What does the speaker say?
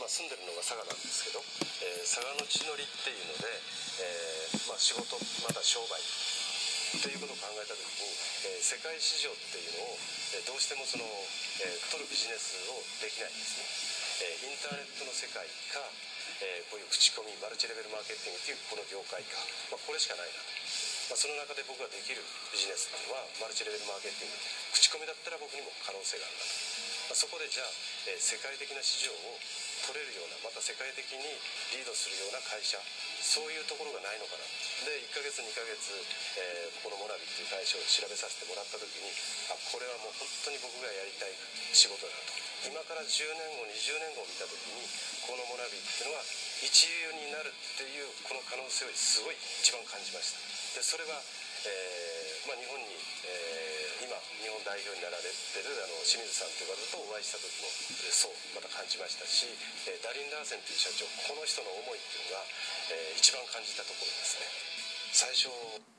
住んでるのが佐賀なんですけど、佐賀の地の利っていうので、仕事また商売っていうことを考えた時に、世界市場っていうのを、どうしても取るビジネスをできないんですね。インターネットの世界か、こういう口コミマルチレベルマーケティングっていうこの業界か、これしかないなと。その中で僕ができるビジネスっていうのはマルチレベルマーケティング、口コミだったら僕にも可能性があるなと。そこでじゃあ、世界的な市場を取れるような、また世界的にリードするような会社、そういうところがないのかな。で1ヶ月2ヶ月、このモナビっていう会社を調べさせてもらった時に、これはもう本当に僕がやりたい仕事だなと。今から10年後20年後を見た時に、このモナビっていうのは一流になるっていうこの可能性をすごい一番感じました。でそれは、日本に、今日本代表になられてる清水さんという方とお会いした時もそうまた感じましたし、ダリン・ラーセンという社長、この人の思いっていうのが、一番感じたところですね。最初